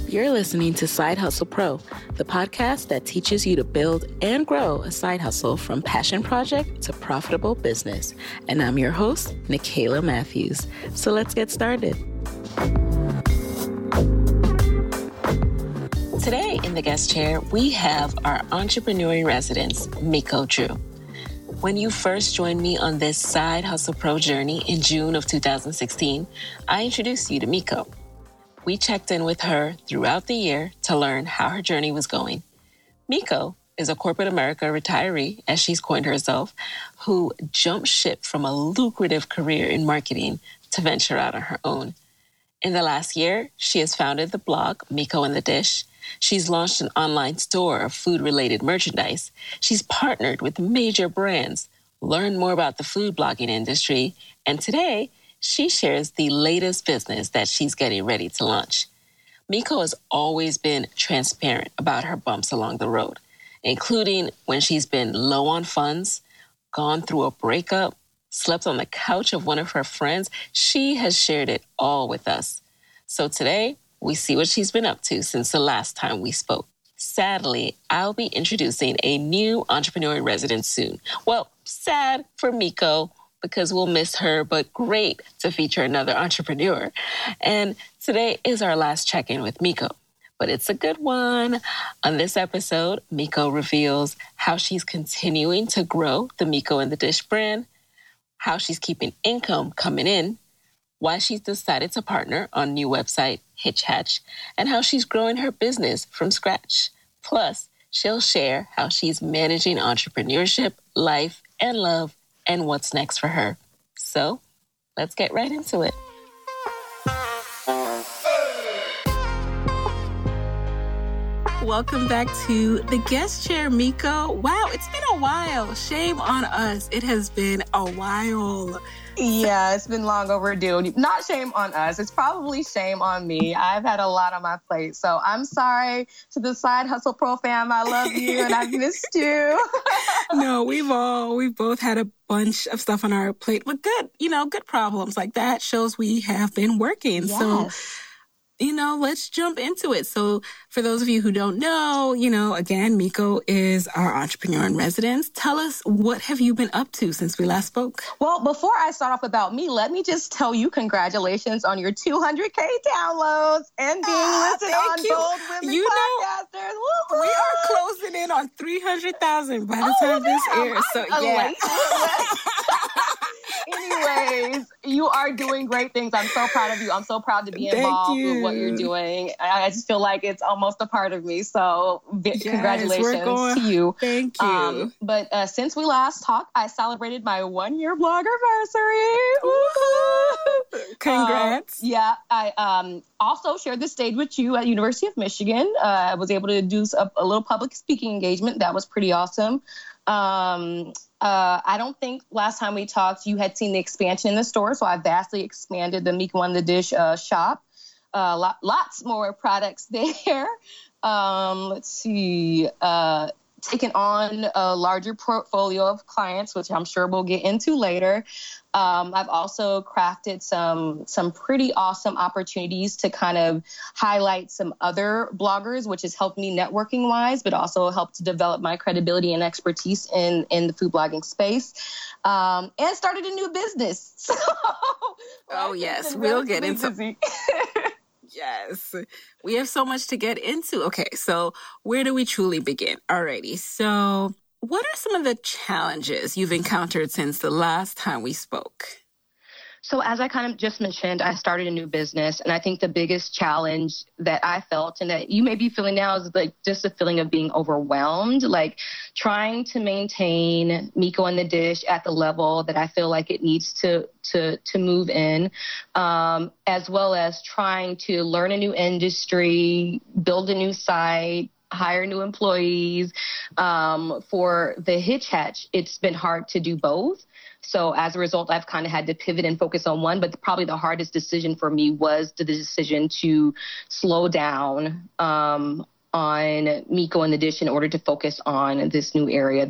You're listening to Side Hustle Pro, the podcast that teaches you to build and grow a side hustle from passion project to profitable business. And I'm your host, Nicaila Matthews. So let's get started. Today in the guest chair, we have our entrepreneur in residence, Miko Drew. When you first joined me on this Side Hustle Pro journey in June of 2016, I introduced you to Miko. We checked in with her throughout the year to learn how her journey was going. Miko is a corporate America retiree, as she's coined herself, who jumped ship from a lucrative career in marketing to venture out on her own. In the last year, she has founded the blog Miko and the Dish. She's launched an online store of food-related merchandise. She's partnered with major brands, learned more about the food blogging industry, and today, she shares the latest business that she's getting ready to launch. Miko has always been transparent about her bumps along the road, including when she's been low on funds, gone through a breakup, slept on the couch of one of her friends. She has shared it all with us. So today, we see what she's been up to since the last time we spoke. Sadly, I'll be introducing a new entrepreneur in residence soon. Well, sad for Miko, because we'll miss her, but great to feature another entrepreneur. And today is our last check-in with Miko, but it's a good one. On this episode, Miko reveals how she's continuing to grow the Miko and the Dish brand, how she's keeping income coming in, why she's decided to partner on new website Hitch Hatch, and how she's growing her business from scratch. Plus, she'll share how she's managing entrepreneurship, life, and love, and what's next for her. So, let's get right into it. Welcome back to the guest chair, Miko. Wow, it's been a while. Shame on us. It has been a while. Yeah, it's been long overdue. Not shame on us. It's probably shame on me. I've had a lot on my plate. So I'm sorry to the Side Hustle Pro fam. I love you and I've missed you. No, we've both had a bunch of stuff on our plate, but good problems like that shows we have been working. Yes. So, let's jump into it. So for those of you who don't know, again, Miko is our entrepreneur in residence. Tell us, what have you been up to since we last spoke? Well, before I start off about me, let me just tell you congratulations on your 200K downloads and being listed on Bold Women Podcasters. Woo-hoo! We are closing in on 300,000 by the time this airs. So yeah. Anyways, you are doing great things. I'm so proud of you. I'm so proud to be involved with what you're doing. I just feel like it's almost a part of me. So congratulations to you. Thank you. But since we last talked, I celebrated my 1-year bloggerversary. Congrats. I also shared the stage with you at University of Michigan. I was able to do a little public speaking engagement. That was pretty awesome. I don't think last time we talked, you had seen the expansion in the store. So I vastly expanded the Miko and the Dish shop. Lots more products there. Let's see. Taken on a larger portfolio of clients, which I'm sure we'll get into later. I've also crafted some pretty awesome opportunities to kind of highlight some other bloggers, which has helped me networking wise, but also helped to develop my credibility and expertise in the food blogging space. And started a new business. Oh yes, we'll get into Yes, we have so much to get into. Okay, so where do we truly begin? Alrighty, so what are some of the challenges you've encountered since the last time we spoke? So as I kind of just mentioned, I started a new business. And I think the biggest challenge that I felt and that you may be feeling now is like just a feeling of being overwhelmed, like trying to maintain Miko and the Dish at the level that I feel like it needs to move in, as well as trying to learn a new industry, build a new site, hire new employees. For the Hitch Hatch, it's been hard to do both. So as a result, I've kind of had to pivot and focus on one, but probably the hardest decision for me was the decision to slow down on Miko and the Dish in order to focus on this new area.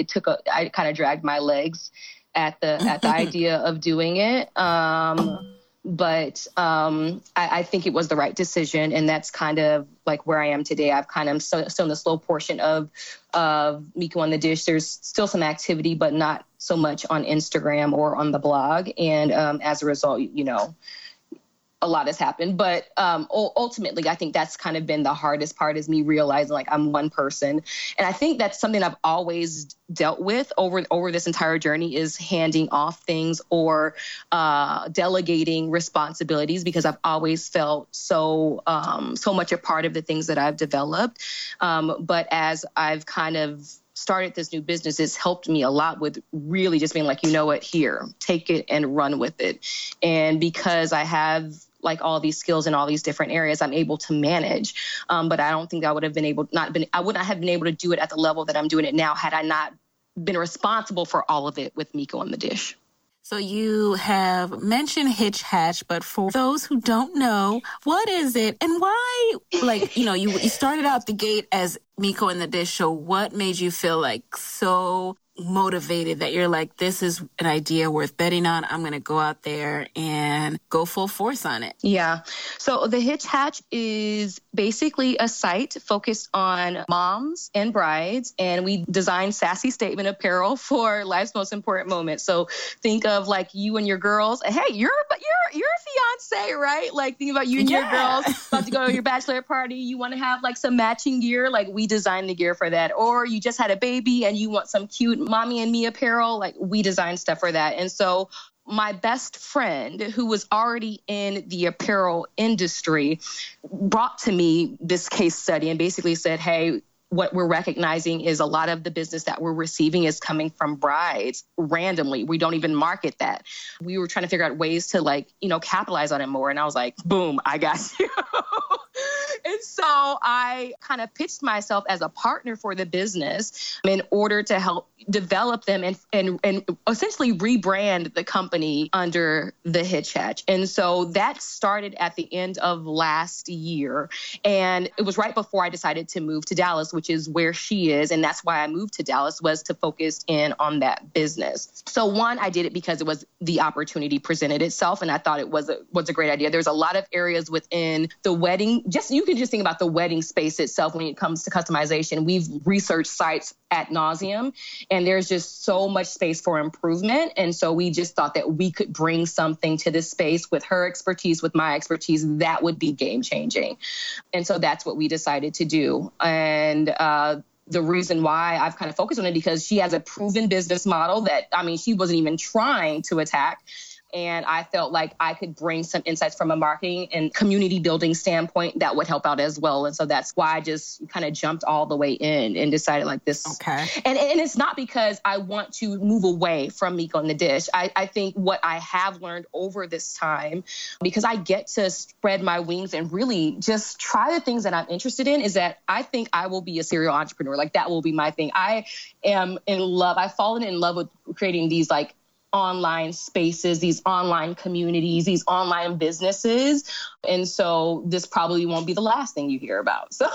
I kind of dragged my legs at the idea of doing it. But I think it was the right decision. And that's kind of like where I am today. I've kind of still in the slow portion of Miko on the Dish. There's still some activity, but not so much on Instagram or on the blog. And as a result, a lot has happened, but ultimately, I think that's kind of been the hardest part, is me realizing like I'm one person. And I think that's something I've always dealt with over this entire journey, is handing off things or delegating responsibilities, because I've always felt so much a part of the things that I've developed. But as I've kind of started this new business, it's helped me a lot with really just being like, you know what, here, take it and run with it. And because I have like all these skills in all these different areas, I'm able to manage. But I don't think I would not have been able to do it at the level that I'm doing it now had I not been responsible for all of it with Miko on the Dish. So you have mentioned Hitch Hatch, but for those who don't know, what is it and why? Like, you started out the gate as Miko in the Dish. So what made you feel like so motivated that you're like, this is an idea worth betting on? I'm going to go out there and go full force on it. Yeah. So the Hitch Hatch is basically a site focused on moms and brides, and we design sassy statement apparel for life's most important moments. So think of like you and your girls. Hey, you're a fiance, right? Like think about you and your girls about to go to your bachelor party. You want to have like some matching gear. Like we design the gear for that. Or you just had a baby and you want some cute mommy and me apparel. Like we design stuff for that. And so my best friend, who was already in the apparel industry, brought to me this case study and basically said, hey, what we're recognizing is a lot of the business that we're receiving is coming from brides randomly. We don't even market that. We were trying to figure out ways to capitalize on it more. And I was like, boom, I got you. And so I kind of pitched myself as a partner for the business in order to help develop them and essentially rebrand the company under the Hitch Hatch. And so that started at the end of last year. And it was right before I decided to move to Dallas, which is where she is. And that's why I moved to Dallas, was to focus in on that business. So one, I did it because it was the opportunity presented itself. And I thought it was a great idea. There's a lot of areas within the wedding. You can just think about the wedding space itself when it comes to customization. We've researched sites ad nauseum, and there's just so much space for improvement. And so we just thought that we could bring something to this space with her expertise, with my expertise, that would be game changing. And so that's what we decided to do. And the reason why I've kind of focused on it, because she has a proven business model that, she wasn't even trying to attack. And I felt like I could bring some insights from a marketing and community building standpoint that would help out as well. And so that's why I just kind of jumped all the way in and decided like this. Okay. And it's not because I want to move away from Miko on the Dish. I think what I have learned over this time, because I get to spread my wings and really just try the things that I'm interested in, is that I think I will be a serial entrepreneur. Like that will be my thing. I am in love. I've fallen in love with creating these like online spaces, these online communities, these online businesses. And so this probably won't be the last thing you hear about. So,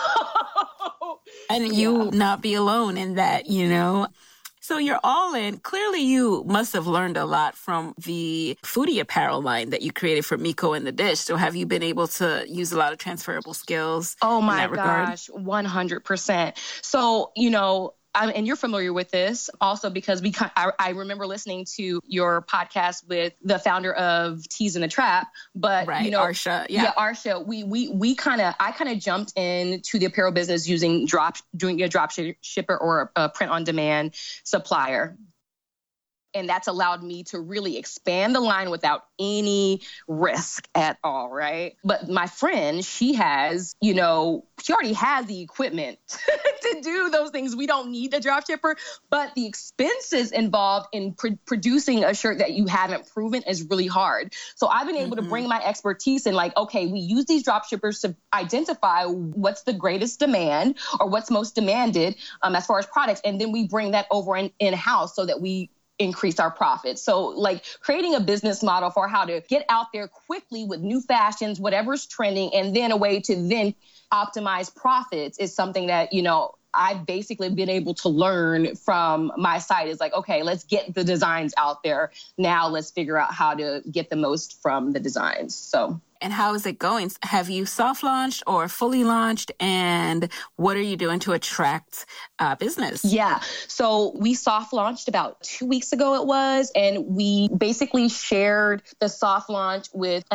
and you will not be alone in that, So you're all in. Clearly, you must have learned a lot from the foodie apparel line that you created for Miko and the Dish. So have you been able to use a lot of transferable skills? Oh my gosh, 100%. So, and you're familiar with this also because I remember listening to your podcast with the founder of Teas in the Trap, but right, Arsha, Arsha. I kind of jumped into the apparel business doing a drop shipper or a print on demand supplier. And that's allowed me to really expand the line without any risk at all, right? But my friend, she already has the equipment to do those things. We don't need the drop shipper, but the expenses involved in producing a shirt that you haven't proven is really hard. So I've been able to bring my expertise in we use these drop shippers to identify what's the greatest demand or what's most demanded as far as products. And then we bring that over in-house so that we increase our profits. So creating a business model for how to get out there quickly with new fashions, whatever's trending, and then a way to then optimize profits is something that, I've basically been able to learn from my site is like, okay, let's get the designs out there. Now let's figure out how to get the most from the designs. So. And how is it going? Have you soft launched or fully launched? And what are you doing to attract business? Yeah. So we soft launched about 2 weeks ago it was. And we basically shared the soft launch with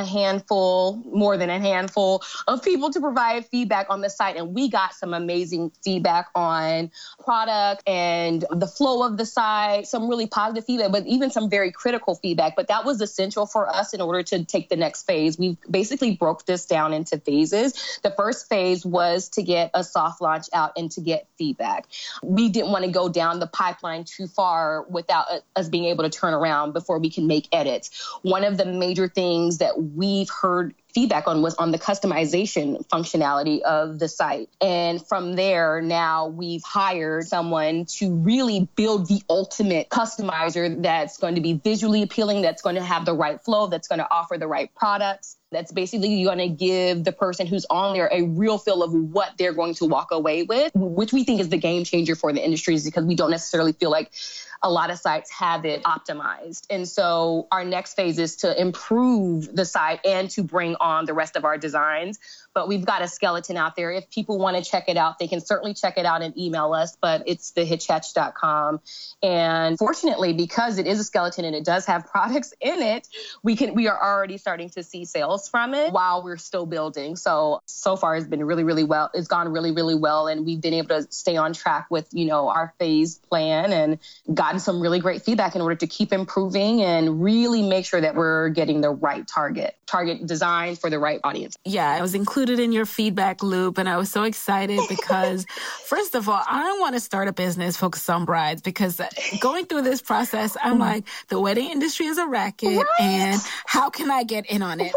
more than a handful of people to provide feedback on the site. And we got some amazing feedback on product and the flow of the site, some really positive feedback, but even some very critical feedback. But that was essential for us in order to take the next phase. We've basically broke this down into phases. The first phase was to get a soft launch out and to get feedback. We didn't want to go down the pipeline too far without us being able to turn around before we can make edits. One of the major things that we've heard feedback on was on the customization functionality of the site. And from there, now we've hired someone to really build the ultimate customizer that's going to be visually appealing, that's going to have the right flow, that's going to offer the right products. That's basically going to give the person who's on there a real feel of what they're going to walk away with, which we think is the game changer for the industries because we don't necessarily feel like a lot of sites have it optimized. And so our next phase is to improve the site and to bring on the rest of our designs. But we've got a skeleton out there. If people want to check it out, they can certainly check it out and email us, but it's thehitchhatch.com. And fortunately, because it is a skeleton and it does have products in it, we are already starting to see sales from it while we're still building. So far it's been really, really well. It's gone really, really well. And we've been able to stay on track with, our phase plan and gotten some really great feedback in order to keep improving and really make sure that we're getting the right target design for the right audience. Yeah, I was included in your feedback loop and I was so excited because first of all, I don't want to start a business focused on brides because going through this process, I'm like, the wedding industry is a racket right. And how can I get in on it?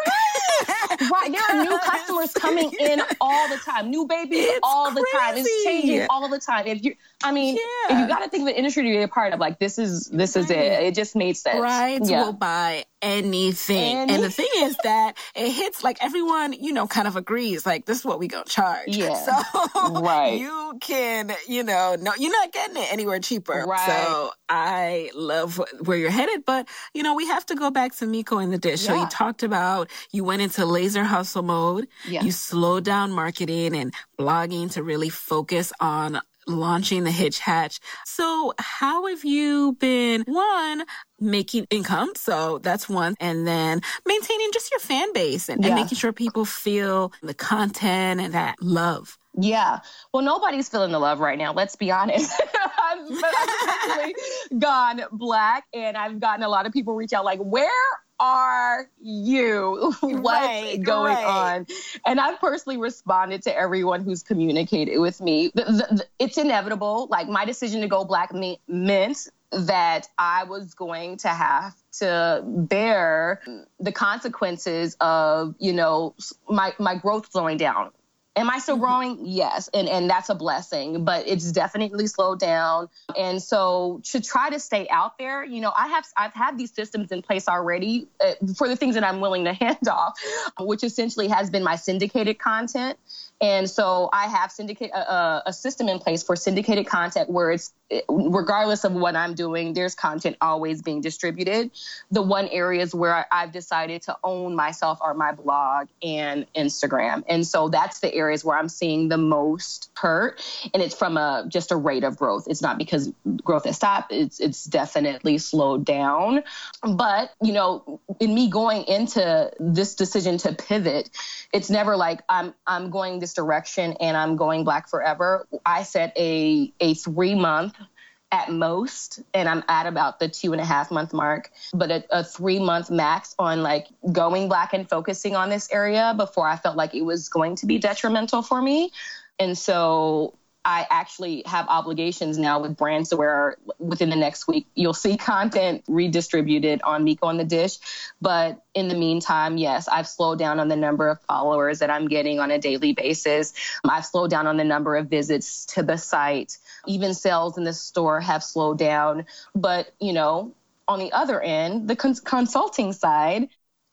Right. There are new customers coming in all the time. New babies all the time. It's changing all the time. If you got to think of an industry to be a part of, like, this is it. It just made sense. Brides will buy anything. And the thing is that it hits, like, everyone, kind of agrees, like, this is what we gonna charge. Yeah. So right. you can, no, you're not getting it anywhere cheaper. Right. So I love where you're headed. But, we have to go back to Miko in the Dish. So you talked about, you went into laser hustle mode. Yeah. You slowed down marketing and blogging to really focus on launching the Hitch Hatch. So how have you been, one, making income? So that's one. And then maintaining just your fan base and making sure people feel the content and that love. Yeah. Well, nobody's feeling the love right now. Let's be honest. I've actually gone black and I've gotten a lot of people reach out like, where are you? What's going on? And I've personally responded to everyone who's communicated with me. It's inevitable. Like, my decision to go black meant that I was going to have to bear the consequences of, my growth slowing down. Am I still growing? Yes. And that's a blessing, but it's definitely slowed down. And so to try to stay out there, I've had these systems in place already for the things that I'm willing to hand off, which essentially has been my syndicated content. And so I have a system in place for syndicated content where it's, regardless of what I'm doing, there's content always being distributed. The one areas where I've decided to own myself are my blog and Instagram. And so that's the areas where I'm seeing the most hurt. And it's from just a rate of growth. It's not because growth has stopped. It's definitely slowed down. But, in me going into this decision to pivot, it's never like I'm going this direction and I'm going black forever. I set a 3-month at most, and I'm at about the 2.5 month mark, but a 3-month max on like going black and focusing on this area before I felt like it was going to be detrimental for me. And so I actually have obligations now with brands where within the next week, you'll see content redistributed on Miko on the Dish. But in the meantime, yes, I've slowed down on the number of followers that I'm getting on a daily basis. I've slowed down on the number of visits to the site. Even sales in the store have slowed down. But, on the other end, the consulting side,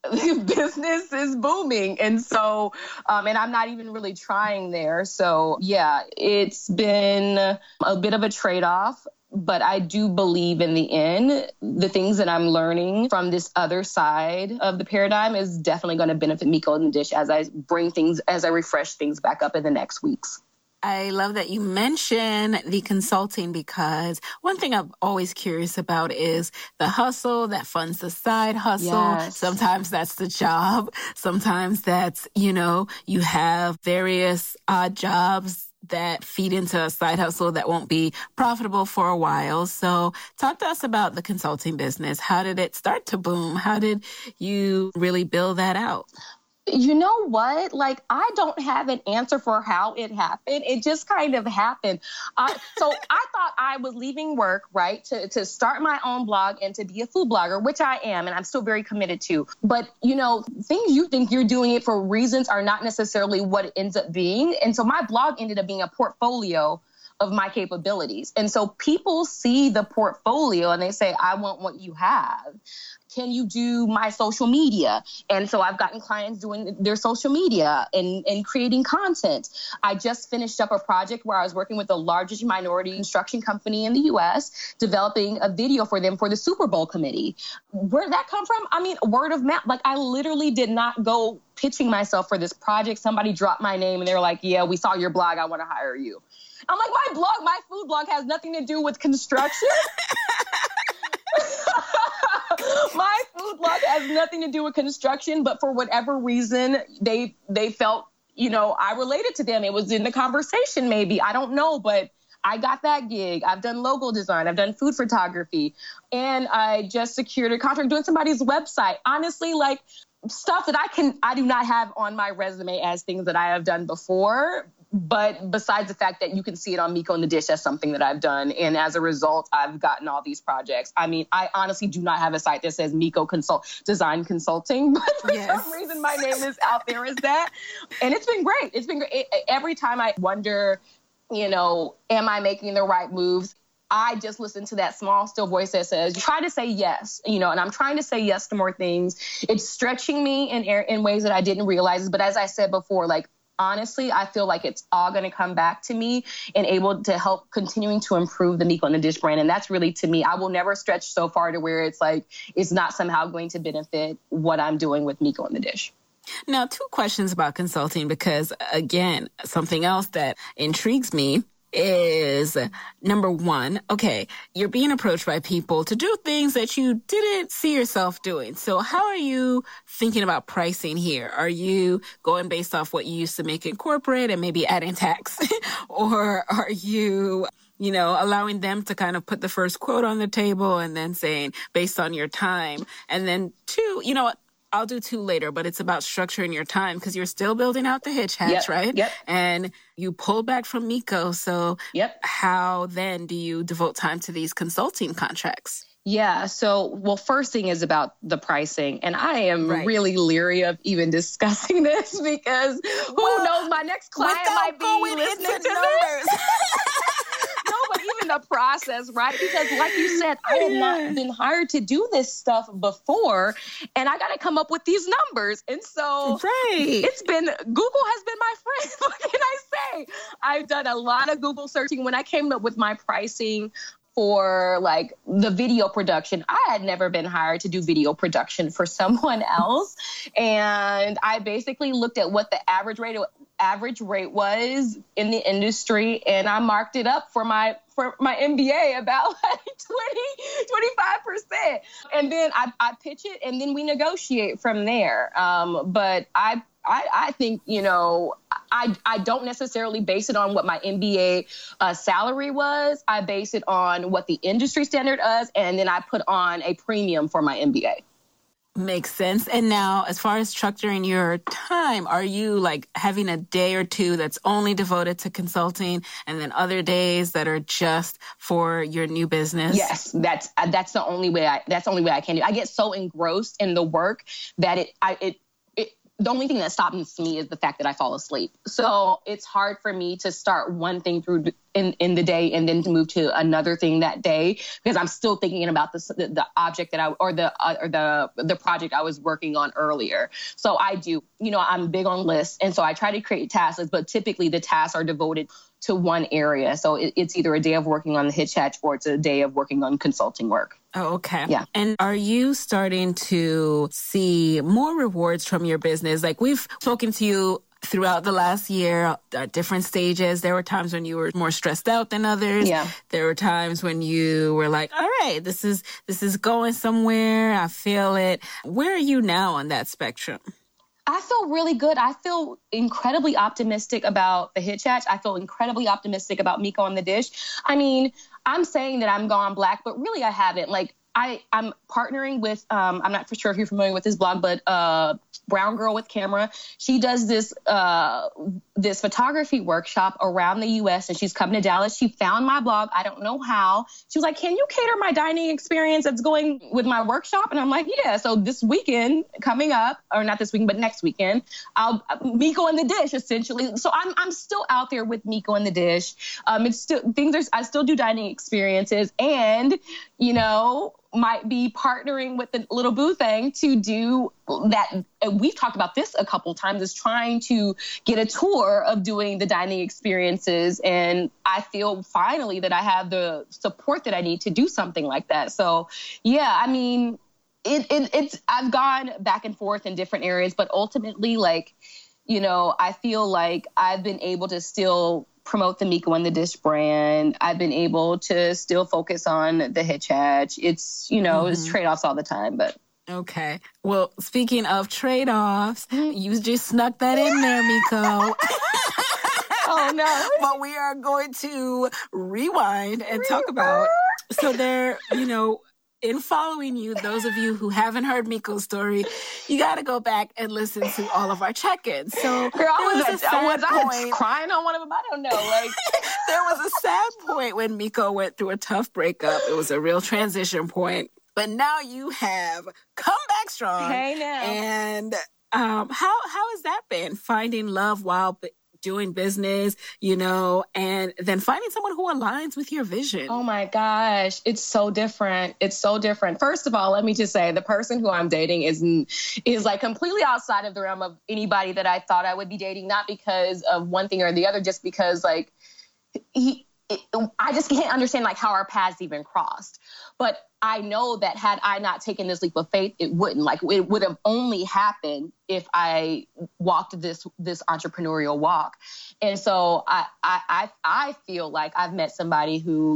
business is booming. And so, and I'm not even really trying there. So yeah, it's been a bit of a trade-off. But I do believe in the end, the things that I'm learning from this other side of the paradigm is definitely going to benefit Miko and the Dish as I refresh things back up in the next weeks. I love that you mention the consulting, because one thing I'm always curious about is the hustle that funds the side hustle. Yes. Sometimes that's the job. Sometimes that's, you have various odd jobs that feed into a side hustle that won't be profitable for a while. So talk to us about the consulting business. How did it start to boom? How did you really build that out? You know what? Like, I don't have an answer for how it happened. It just kind of happened. So I thought I was leaving work, right, to start my own blog and to be a food blogger, which I am, and I'm still very committed to. But, things you think you're doing it for reasons are not necessarily what it ends up being. And so my blog ended up being a portfolio of my capabilities. And so people see the portfolio and they say, I want what you have. Can you do my social media? And so I've gotten clients doing their social media and creating content. I just finished up a project where I was working with the largest minority instruction company in the U.S., developing a video for them for the Super Bowl committee. Where did that come from? I mean, word of mouth. Like, I literally did not go pitching myself for this project. Somebody dropped my name and they were like, yeah, we saw your blog. I want to hire you. I'm like, my food blog has nothing to do with construction. My food blog has nothing to do with construction, but for whatever reason, they felt, I related to them. It was in the conversation, maybe. I don't know, but I got that gig. I've done logo design. I've done food photography. And I just secured a contract doing somebody's website. Honestly, like, stuff that I do not have on my resume as things that I have done before. But besides the fact that you can see it on Miko and the Dish, that's something that I've done. And as a result, I've gotten all these projects. I mean, I honestly do not have a site that says Miko Design Consulting, but for some reason my name is out there as that. And it's been great. It's been great. Every time I wonder, am I making the right moves? I just listen to that small, still voice that says, try to say yes, and I'm trying to say yes to more things. It's stretching me in ways that I didn't realize. But as I said before, like, honestly, I feel like it's all going to come back to me and able to help continuing to improve the Miko and the Dish brand. And that's really, to me, I will never stretch so far to where it's like, it's not somehow going to benefit what I'm doing with Miko and the Dish. Now, 2 questions about consulting, because again, something else that intrigues me is, number 1, okay, you're being approached by people to do things that you didn't see yourself doing. So how are you thinking about pricing here? Are you going based off what you used to make in corporate and maybe adding tax? Or are you, allowing them to kind of put the first quote on the table and then saying based on your time? And then 2, I'll do 2 later, but it's about structuring your time, because you're still building out the Hitch Hatch, right? Yep. And you pull back from Miko. So how then do you devote time to these consulting contracts? Yeah. So, first thing is about the pricing. And I am really leery of even discussing this because who knows, my next client might be listening to this. No, but even the process, right? Because like you said, I have not been hired to do this stuff before, and I got to come up with these numbers. And so Google has been my friend. What can I say? I've done a lot of Google searching. When I came up with my pricing for like the video production, I had never been hired to do video production for someone else. And I basically looked at what the average rate was in the industry, and I marked it up for my MBA about like 25%. And then I pitch it, and then we negotiate from there. But I think, I don't necessarily base it on what my MBA salary was. I base it on what the industry standard is, and then I put on a premium for my MBA. Makes sense. And now, as far as structuring your time, are you like having a day or 2 that's only devoted to consulting, and then other days that are just for your new business? Yes, that's the only way I can do. I get so engrossed in the work that the only thing that stops me is the fact that I fall asleep. So it's hard for me to start one thing through in the day and then to move to another thing that day because I'm still thinking about the object that the project I was working on earlier. So I do, I'm big on lists. And so I try to create task lists, but typically the tasks are devoted to one area. So it's either a day of working on the Hitch Hatch or it's a day of working on consulting work. Oh, okay. Yeah. And are you starting to see more rewards from your business? Like we've spoken to you throughout the last year at different stages. There were times when you were more stressed out than others. Yeah. There were times when you were like, all right, this is going somewhere. I feel it. Where are you now on that spectrum? I feel really good. I feel incredibly optimistic about the Hitch Hatch. I feel incredibly optimistic about Miko on the Dish. I mean, I'm saying that I'm gone black, but really I haven't. Like I'm partnering with, I'm not for sure if you're familiar with this blog, but Brown Girl with Camera. She does this photography workshop around the U.S. and she's coming to Dallas. She found my blog. I don't know how. She was like, can you cater my dining experience that's going with my workshop? And I'm like, yeah. So this weekend coming up, or not this weekend, but next weekend, Miko and the Dish essentially. So I'm still out there with Miko and the Dish. It's still I still do dining experiences and, might be partnering with the Little Boo thing to do that. We've talked about this a couple times, is trying to get a tour of doing the dining experiences. And I feel finally that I have the support that I need to do something like that. So, yeah, I mean, it's I've gone back and forth in different areas, but ultimately, I feel like I've been able to still promote the Miko and the Dish brand. I've been able to still focus on the Hitch Hatch. It's, it's trade-offs all the time, but. Okay. Well, speaking of trade-offs, you just snuck that in there, Miko. Oh, no. But we are going to rewind and talk about, so there, in following you, those of you who haven't heard Miko's story, you got to go back and listen to all of our check-ins. So girl, I was crying on one of them. I don't know. There was a sad point when Miko went through a tough breakup. It was a real transition point. But now you have come back strong. Hey, now. And how has that been? Finding love while doing business, and then finding someone who aligns with your vision. Oh my gosh. It's so different. It's so different. First of all, let me just say the person who I'm dating is like completely outside of the realm of anybody that I thought I would be dating, not because of one thing or the other, just because I just can't understand how our paths even crossed. But I know that had I not taken this leap of faith, it wouldn't. It would have only happened if I walked this entrepreneurial walk. And so I feel like I've met somebody who,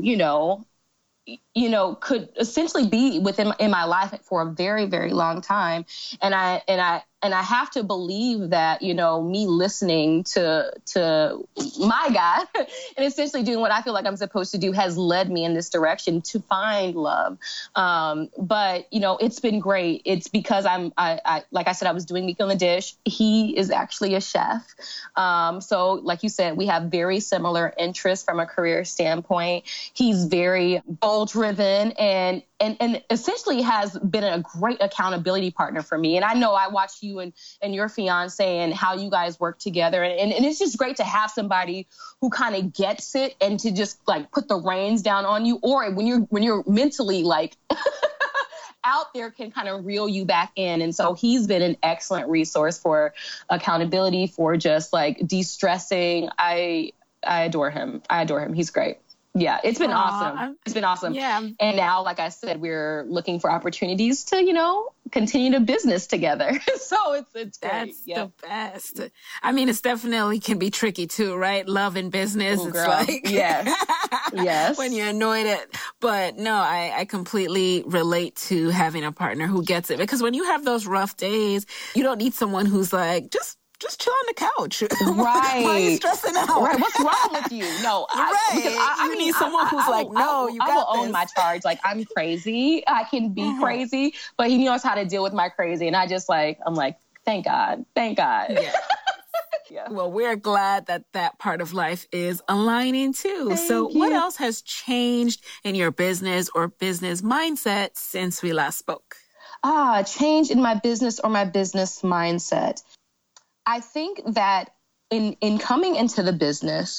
could essentially be in my life for a very, very long time. And I have to believe that, me listening to my God and essentially doing what I feel like I'm supposed to do has led me in this direction to find love. But, it's been great. It's because I like I said, I was doing Miko on the Dish. He is actually a chef. So like you said, we have very similar interests from a career standpoint. He's very goal-driven and essentially has been a great accountability partner for me. And I know I watch you and your fiance and how you guys work together. And it's just great to have somebody who kind of gets it and to just put the reins down on you. Or when you're mentally out there can kind of reel you back in. And so he's been an excellent resource for accountability, for just de-stressing. I adore him. He's great. Yeah, it's been awesome. It's been awesome. Yeah. And now, like I said, we're looking for opportunities to, continue to business together. So it's great. That's the best. I mean, it's definitely can be tricky too, right? Love and business. Ooh, it's girl. Yes. When you're annoyed at, but no, I completely relate to having a partner who gets it, because when you have those rough days, you don't need someone who's just chill on the couch. Right. Why are you stressing out? Right. What's wrong with you? No. You need someone who's I will own my charge. I'm crazy. I can be crazy, but he knows how to deal with my crazy. And I'm like, thank God. Yeah. Yeah. Well, we're glad that part of life is aligning too. What else has changed in your business or business mindset since we last spoke? Change in my business or my business mindset. I think that in coming into the business,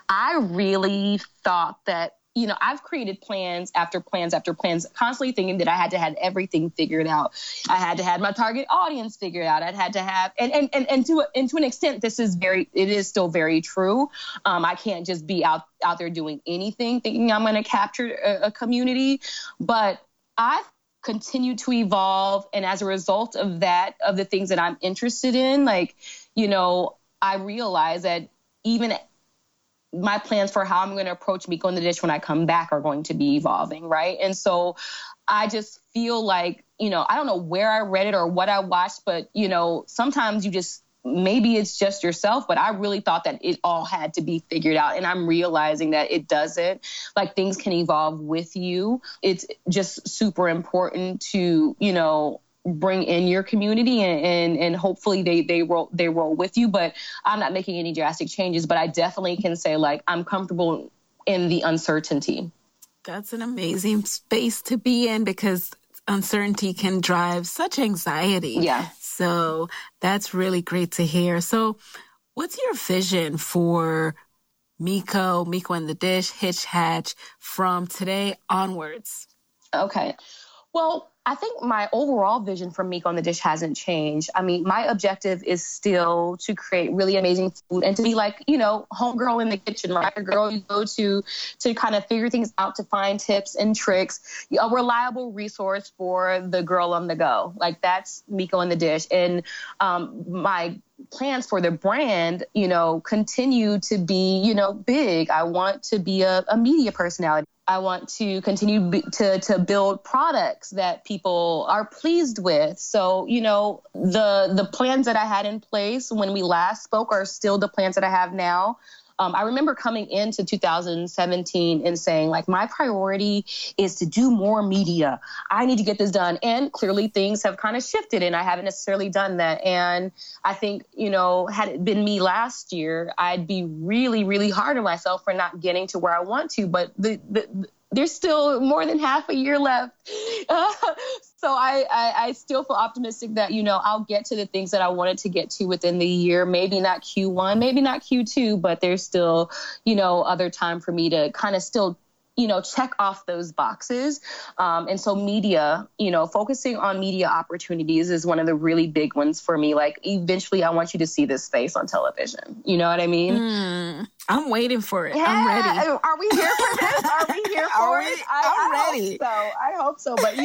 I really thought that, I've created plans after plans after plans, constantly thinking that I had to have everything figured out. I had to have my target audience figured out. I'd had to have, and to an extent, it is still very true. I can't just be out there doing anything, thinking I'm going to capture a community, but I've continued to evolve. And as a result of that, of the things that I'm interested in, I realize that even my plans for how I'm going to approach Miko and the Dish when I come back are going to be evolving, right? And so I just feel like, I don't know where I read it or what I watched, but, sometimes maybe it's just yourself, but I really thought that it all had to be figured out. And I'm realizing that it doesn't. Like, things can evolve with you. It's just super important to, bring in your community and hopefully they roll with you. But I'm not making any drastic changes, but I definitely can say, like, I'm comfortable in the uncertainty. That's an amazing space to be in, because uncertainty can drive such anxiety. Yeah. So that's really great to hear. So what's your vision for Miko and the Dish, Hitch Hatch from today onwards? Okay. Well, I think my overall vision for Miko and the Dish hasn't changed. I mean, my objective is still to create really amazing food and to be like, homegirl in the kitchen, right? A girl you go to kind of figure things out, to find tips and tricks, a reliable resource for the girl on the go. Like, that's Miko and the Dish. And my plans for the brand, continue to be, big. I want to be a media personality. I want to continue to build products that people are pleased with. So, the plans that I had in place when we last spoke are still the plans that I have now. I remember coming into 2017 and saying, like, my priority is to do more media. I need to get this done. And clearly things have kind of shifted and I haven't necessarily done that. And I think, had it been me last year, I'd be really, really hard on myself for not getting to where I want to. But there's still more than half a year left. So I still feel optimistic that, I'll get to the things that I wanted to get to within the year. Maybe not Q1, maybe not Q2, but there's still, other time for me to kind of still, check off those boxes. And so media, focusing on media opportunities is one of the really big ones for me. Like, eventually I want you to see this face on television. You know what I mean? I'm waiting for it. Yeah. I'm ready. Are we here for this? Are we here for it? I'm ready. I hope so. But,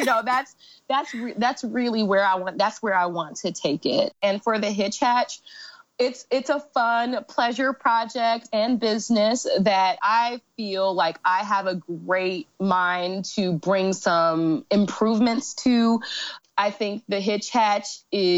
that's really where I want to take it. And for the Hitch Hatch, it's a fun pleasure project and business that I feel like I have a great mind to bring some improvements to. I think the Hitch Hatch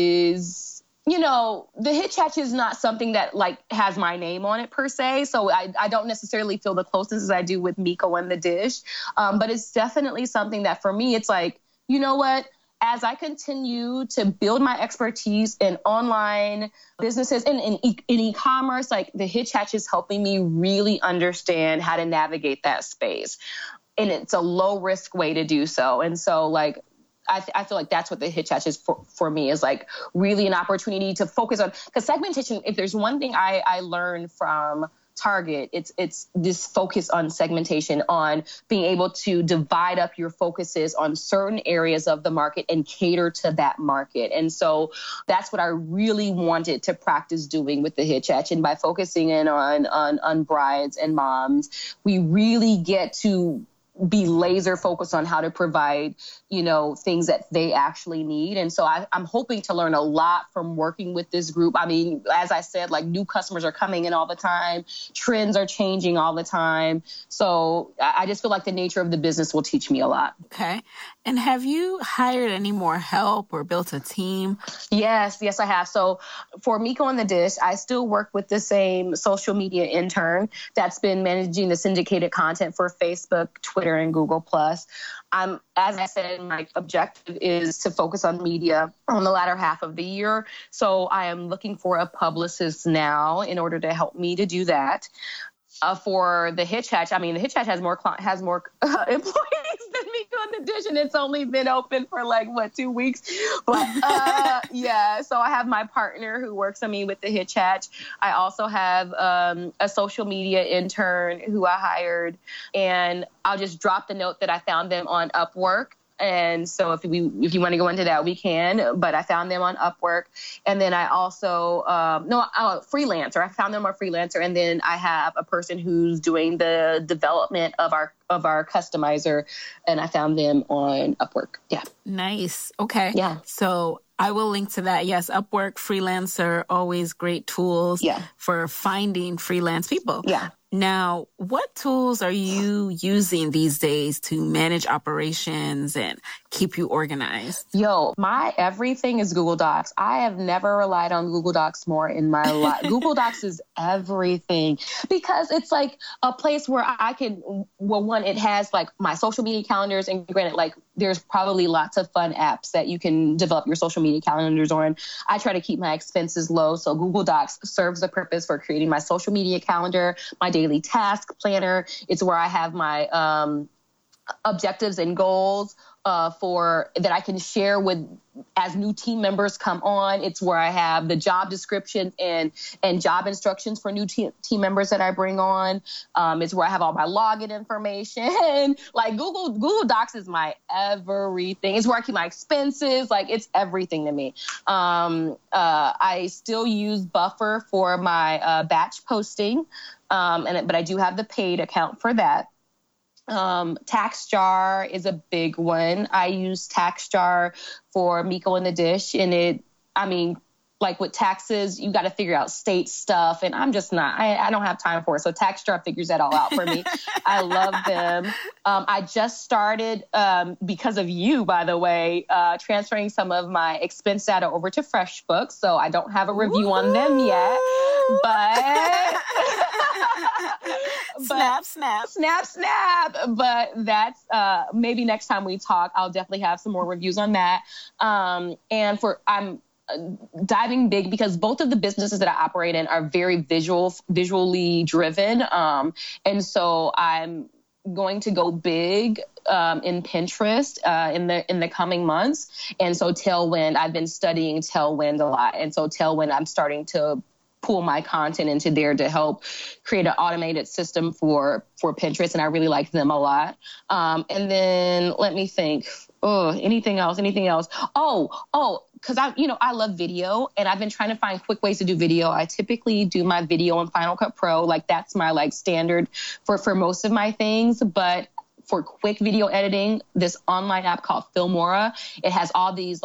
is, the Hitch Hatch is not something that like has my name on it per se. So I don't necessarily feel the closeness as I do with Miko and the Dish. But it's definitely something that for me, it's like, you know what? As I continue to build my expertise in online businesses and in e-commerce, like the Hitch Hatch is helping me really understand how to navigate that space. And it's a low risk way to do so. And so like, I feel like that's what the Hitch Hatch is for me, is like really an opportunity to focus on, because segmentation, if there's one thing I learned from Target, it's this focus on segmentation, on being able to divide up your focuses on certain areas of the market and cater to that market. And so that's what I really wanted to practice doing with the Hitch Hatch. And by focusing in on brides and moms, we really get to be laser focused on how to provide, things that they actually need. And so I'm hoping to learn a lot from working with this group. I mean, as I said, like new customers are coming in all the time. Trends are changing all the time. So I just feel like the nature of the business will teach me a lot. Okay. And have you hired any more help or built a team? Yes, I have. So for Miko and the Dish, I still work with the same social media intern that's been managing the syndicated content for Facebook, Twitter, and Google+. As I said, my objective is to focus on media on the latter half of the year. So I am looking for a publicist now in order to help me to do that. For the Hitch Hatch, I mean, the Hitch Hatch has more employees than Miko and the Dish, and it's only been open for 2 weeks. But yeah, so I have my partner who works on me with the Hitch Hatch. I also have a social media intern who I hired, and I'll just drop the note that I found them on Upwork. And so if you want to go into that, we can. But I found them on Upwork. And then I also, freelancer. I found them on Freelancer. And then I have a person who's doing the development of our customizer. And I found them on Upwork. Yeah. Nice. Okay. Yeah. So I will link to that. Yes, Upwork, Freelancer, always great tools for finding freelance people. Yeah. Now, what tools are you using these days to manage operations and keep you organized? My everything is Google Docs. I have never relied on Google Docs more in my life. Google Docs is everything because it's like a place where I can, it has my social media calendars, and granted, there's probably lots of fun apps that you can develop your social media calendars on. I try to keep my expenses low. So Google Docs serves the purpose for creating my social media calendar, my daily task planner. It's where I have my objectives and goals that I can share with as new team members come on. It's where I have the job descriptions and job instructions for new team members that I bring on. It's where I have all my login information. Google Docs is my everything. It's where I keep my expenses. It's everything to me. I still use Buffer for my batch posting, but I do have the paid account for that. TaxJar is a big one. I use TaxJar for Miko and the Dish, and with taxes, you got to figure out state stuff, and I'm just not. I don't have time for it. So TaxJar figures that all out for me. I love them. I just started, because of you, by the way, transferring some of my expense data over to FreshBooks. So I don't have a review on them yet, but. Snap. But that's maybe next time we talk, I'll definitely have some more reviews on that. I'm diving big because both of the businesses that I operate in are very visually driven. And so I'm going to go big in Pinterest in the coming months. And so Tailwind, I've been studying Tailwind a lot. And so Tailwind, I'm starting to pull my content into there to help create an automated system for Pinterest. And I really like them a lot. And then let me think, anything else? Because I love video, and I've been trying to find quick ways to do video. I typically do my video in Final Cut Pro. That's my standard for most of my things. But for quick video editing, this online app called Filmora, it has all these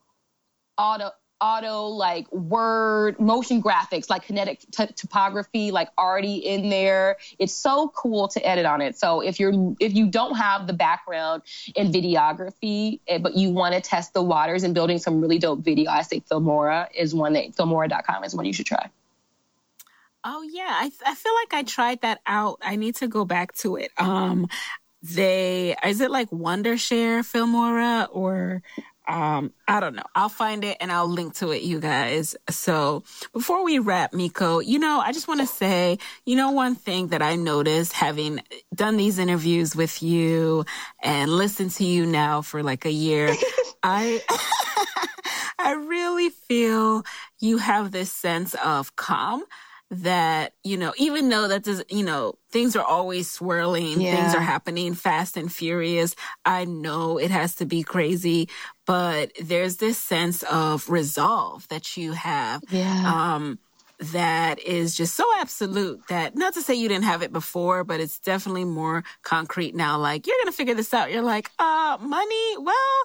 auto word motion graphics, kinetic typography, already in there. It's so cool to edit on it. So if you don't have the background in videography, but you want to test the waters in building some really dope video, I say Filmora.com is one you should try. Oh yeah. I feel like I tried that out. I need to go back to it. Is it Wondershare Filmora or I don't know. I'll find it and I'll link to it, you guys. So before we wrap, Miko, I just want to say, one thing that I noticed having done these interviews with you and listened to you now for a year, I really feel you have this sense of calm that, even though that does, things are always swirling, things are happening fast and furious. I know it has to be crazy, but there's this sense of resolve that you have. Yeah. That is just so absolute that, not to say you didn't have it before, but it's definitely more concrete now. You're going to figure this out. You're money? Well,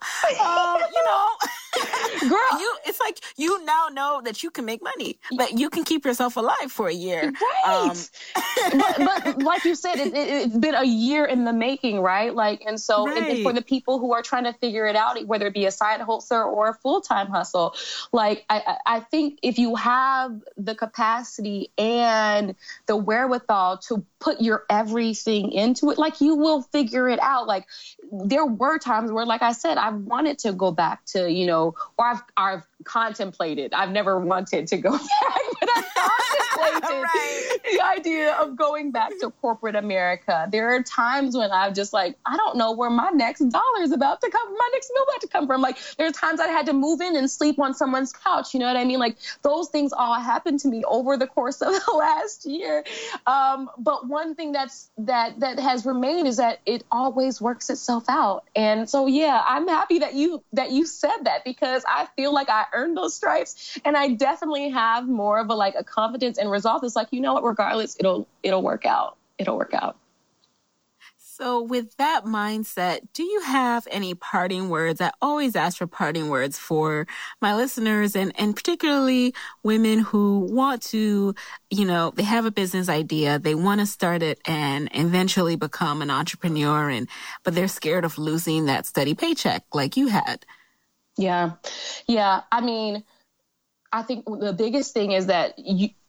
girl, it's you now know that you can make money, that you can keep yourself alive for a year. Right. But like you said, it's been a year in the making, right? And so and for the people who are trying to figure it out, whether it be a side hustle or a full-time hustle, I think if you have the capacity and the wherewithal to put your everything into it, you will figure it out. There were times where, like I said, I wanted to go back to, or I've contemplated. I've never wanted to go back, but I've contemplated the idea of going back to corporate America. There are times when I'm just like, I don't know where my next dollar is about to come, my next meal about to come from. Like, there are times I had to move in and sleep on someone's couch. You know what I mean? Like, those things all happened to me over the course of the last year. But one thing that has remained is that it always works itself out. And so, yeah, I'm happy that you said that, because I feel like I earned those stripes, and I definitely have more of a confidence and resolve. It's like, you know what, regardless, it'll work out. It'll work out. So with that mindset, do you have any parting words? I always ask for parting words for my listeners, and particularly women who want to, they have a business idea, they want to start it and eventually become an entrepreneur, but they're scared of losing that steady paycheck like you had. Yeah. I mean, I think the biggest thing is that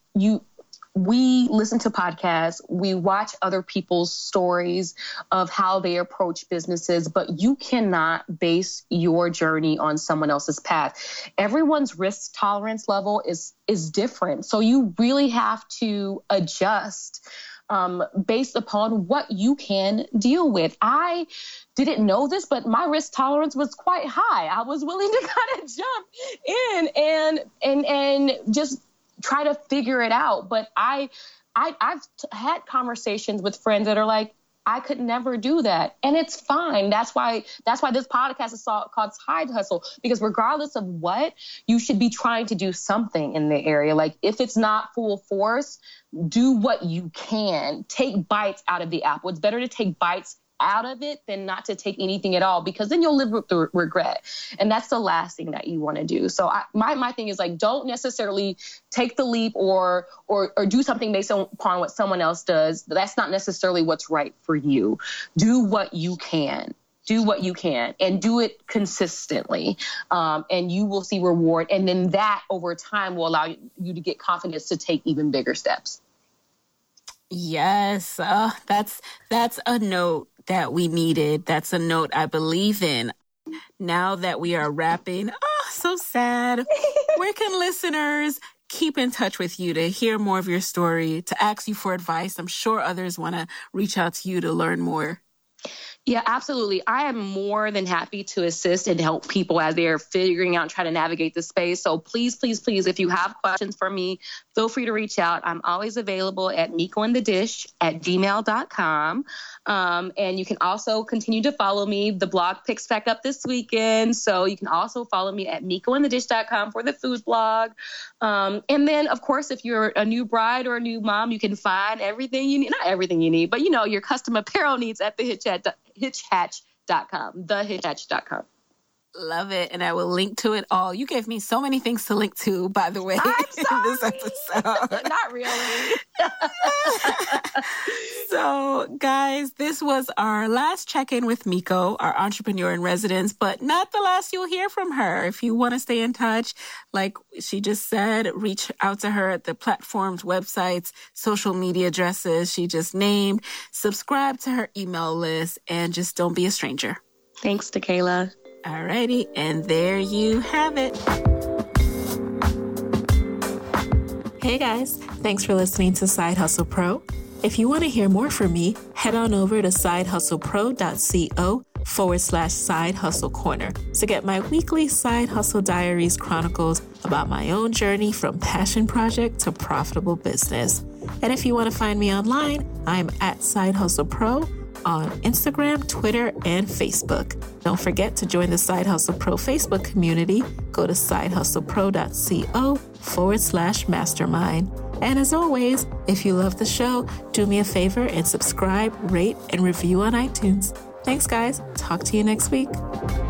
we listen to podcasts, we watch other people's stories of how they approach businesses, but you cannot base your journey on someone else's path. Everyone's risk tolerance level is different. So you really have to adjust based upon what you can deal with. I didn't know this, but my risk tolerance was quite high. I was willing to kind of jump in and just try to figure it out. But I've had conversations with friends that are like, I could never do that. And it's fine. That's why this podcast is called Side Hustle, because regardless of what, you should be trying to do something in the area. Like, if it's not full force, do what you can. Take bites out of the apple. It's better to take bites out of it than not to take anything at all, because then you'll live with the regret. And that's the last thing that you want to do. So my thing is, like, don't necessarily take the leap or do something based upon what someone else does. That's not necessarily what's right for you. Do what you can. Do what you can and do it consistently, and you will see reward. And then that over time will allow you to get confidence to take even bigger steps. Yes, that's a note that we needed. That's a note I believe in. Now that we are wrapping, so sad. Where can listeners keep in touch with you to hear more of your story, to ask you for advice? I'm sure others want to reach out to you to learn more. Yeah, absolutely. I am more than happy to assist and help people as they're figuring out and trying to navigate the space. So please, if you have questions for me, feel free to reach out. I'm always available at mikoandthedish@gmail.com. And you can also continue to follow me. The blog picks back up this weekend. So you can also follow me at mikoandthedish.com for the food blog. And then, of course, if you're a new bride or a new mom, you can find everything you need, not everything you need, but, your custom apparel needs at thehitchhatch.com. Love it. And I will link to it all. You gave me so many things to link to, by the way, I'm sorry. in this episode. Not really. So, guys, this was our last check-in with Miko, our entrepreneur in residence, but not the last you'll hear from her. If you want to stay in touch, like she just said, reach out to her at the platforms, websites, social media addresses she just named. Subscribe to her email list, and just don't be a stranger. Thanks, Takayla. Alrighty, and there you have it. Hey guys, thanks for listening to Side Hustle Pro. If you want to hear more from me, head on over to sidehustlepro.co/Side Hustle Corner to get my weekly Side Hustle Diaries chronicles about my own journey from passion project to profitable business. And if you want to find me online, I'm at Side Hustle Pro on Instagram, Twitter, and Facebook. Don't forget to join the Side Hustle Pro Facebook community. Go to sidehustlepro.co/mastermind. And as always, if you love the show, do me a favor and subscribe, rate, and review on iTunes. Thanks, guys. Talk to you next week.